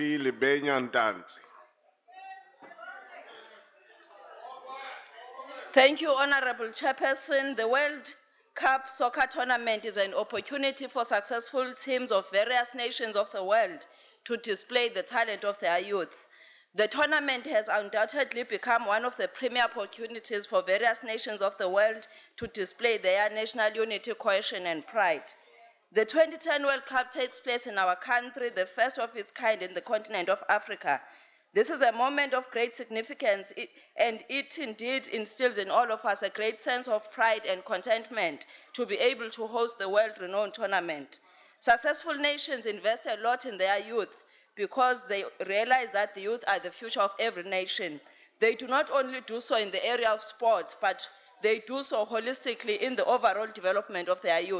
Lebenya Ntanzi. Thank you, Honorable Chairperson. The World Cup Soccer Tournament is an opportunity for successful teams of various nations of the world to display the talent of their youth. The tournament has undoubtedly become one of the premier opportunities for various nations of the world to display their national unity, cohesion, and pride. The 2010 World Cup takes place in our country, the first of its kind in the continent of Africa. This is a moment of great significance, and it indeed instills in all of us a great sense of pride and contentment to be able to host the world-renowned tournament. Successful nations invest a lot in their youth because they realize that the youth are the future of every nation. They do not only do so in the area of sport, but they do so holistically in the overall development of their youth.